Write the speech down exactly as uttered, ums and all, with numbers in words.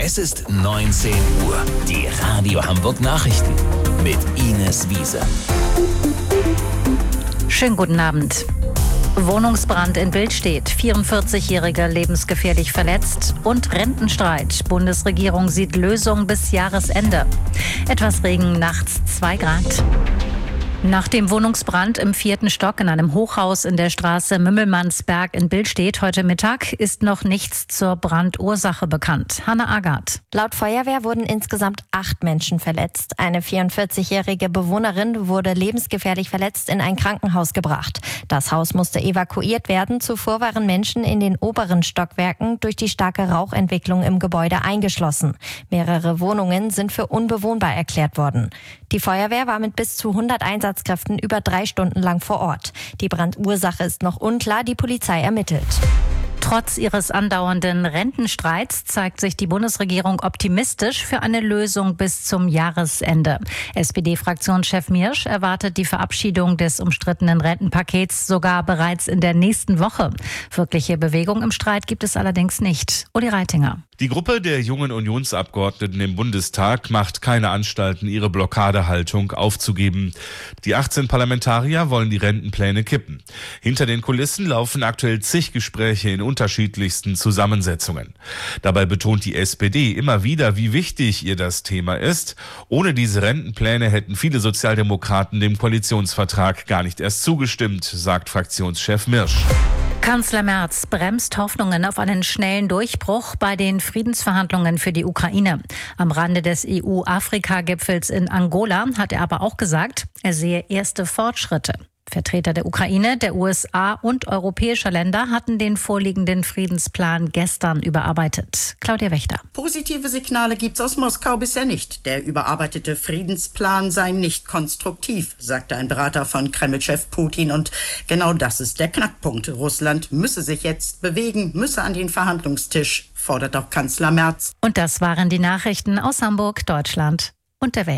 Es ist neunzehn Uhr. Die Radio Hamburg Nachrichten mit Ines Wiese. Schönen guten Abend. Wohnungsbrand in Billstedt. vierundvierzigjähriger lebensgefährlich verletzt. Und Rentenstreit. Bundesregierung sieht Lösung bis Jahresende. Etwas Regen, nachts zwei Grad. Nach dem Wohnungsbrand im vierten Stock in einem Hochhaus in der Straße Mümmelmannsberg in Billstedt heute Mittag ist noch nichts zur Brandursache bekannt. Hanna Agard. Laut Feuerwehr wurden insgesamt acht Menschen verletzt. Eine vierundvierzigjährige Bewohnerin wurde lebensgefährlich verletzt in ein Krankenhaus gebracht. Das Haus musste evakuiert werden. Zuvor waren Menschen in den oberen Stockwerken durch die starke Rauchentwicklung im Gebäude eingeschlossen. Mehrere Wohnungen sind für unbewohnbar erklärt worden. Die Feuerwehr war mit bis zu hundert Einsatzkräften über drei Stunden lang vor Ort. Die Brandursache ist noch unklar, die Polizei ermittelt. Trotz ihres andauernden Rentenstreits zeigt sich die Bundesregierung optimistisch für eine Lösung bis zum Jahresende. S P D-Fraktionschef Miersch erwartet die Verabschiedung des umstrittenen Rentenpakets sogar bereits in der nächsten Woche. Wirkliche Bewegung im Streit gibt es allerdings nicht. Uli Reitinger. Die Gruppe der jungen Unionsabgeordneten im Bundestag macht keine Anstalten, ihre Blockadehaltung aufzugeben. Die achtzehn Parlamentarier wollen die Rentenpläne kippen. Hinter den Kulissen laufen aktuell zig Gespräche in unterschiedlichsten Zusammensetzungen. Dabei betont die S P D immer wieder, wie wichtig ihr das Thema ist. Ohne diese Rentenpläne hätten viele Sozialdemokraten dem Koalitionsvertrag gar nicht erst zugestimmt, sagt Fraktionschef Miersch. Kanzler Merz bremst Hoffnungen auf einen schnellen Durchbruch bei den Friedensverhandlungen für die Ukraine. Am Rande des E U-Afrika-Gipfels in Angola hat er aber auch gesagt, er sehe erste Fortschritte. Vertreter der Ukraine, der U S A und europäischer Länder hatten den vorliegenden Friedensplan gestern überarbeitet. Claudia Wächter. Positive Signale gibt's aus Moskau bisher nicht. Der überarbeitete Friedensplan sei nicht konstruktiv, sagte ein Berater von Kreml-Chef Putin. Und genau das ist der Knackpunkt. Russland müsse sich jetzt bewegen, müsse an den Verhandlungstisch, fordert auch Kanzler Merz. Und das waren die Nachrichten aus Hamburg, Deutschland und der Welt.